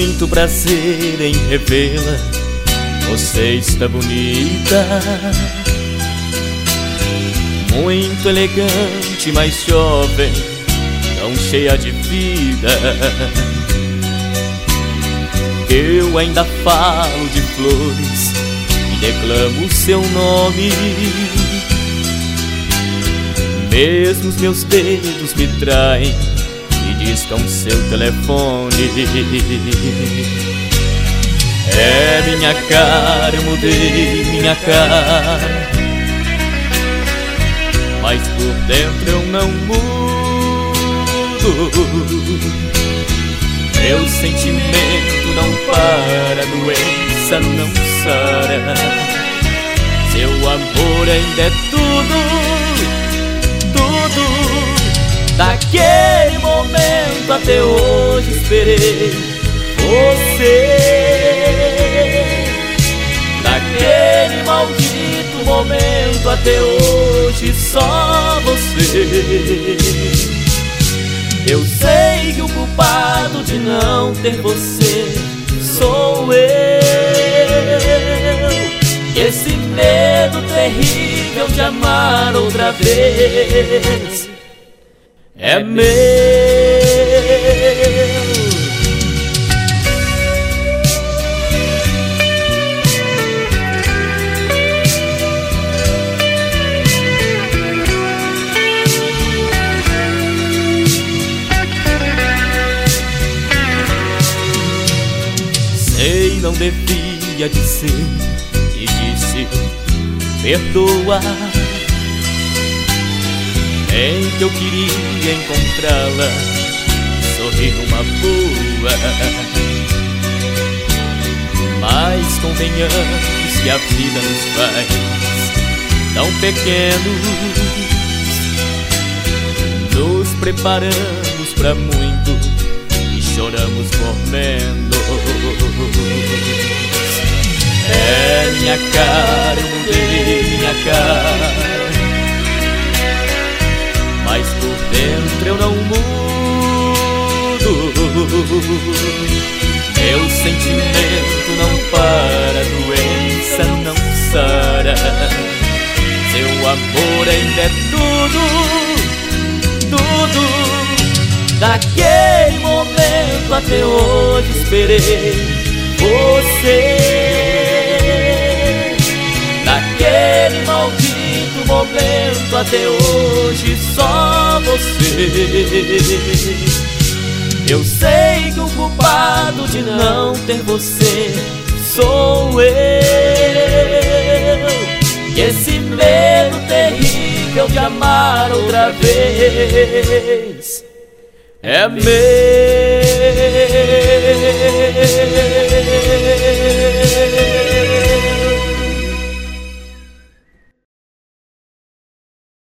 muito prazer em revê-la. Você está bonita, muito elegante, mas jovem, tão cheia de vida. Eu ainda falo de flores e declamo seu nome. Mesmo os meus dedos me traem e discam seu telefone. É minha cara, eu mudei minha cara, mas por dentro eu não mudo. Meu sentimento não para, a doença não sara. Seu amor ainda é tudo, tudo. Daquele momento até hoje esperei você. Daquele maldito momento até hoje só você. Eu sei que o culpado de não ter você sou eu. Esse medo terrível de amar outra vez é meu. Sei, não devia dizer e disse perdoa. Bem que eu queria encontrá-la, sorrir numa boa. Mas convenhamos que a vida nos faz tão pequenos. Nos preparamos pra muito e choramos por menos. É minha cara, eu mudei minha cara, mas por dentro eu não mudo. Meu sentimento não para, a doença não sara. Seu amor ainda é tudo, tudo. Daquele momento até hoje esperei você. Daquele maldito momento até hoje só você. Eu sei que o culpado de não ter você sou eu. E esse medo terrível de amar outra vez é meu.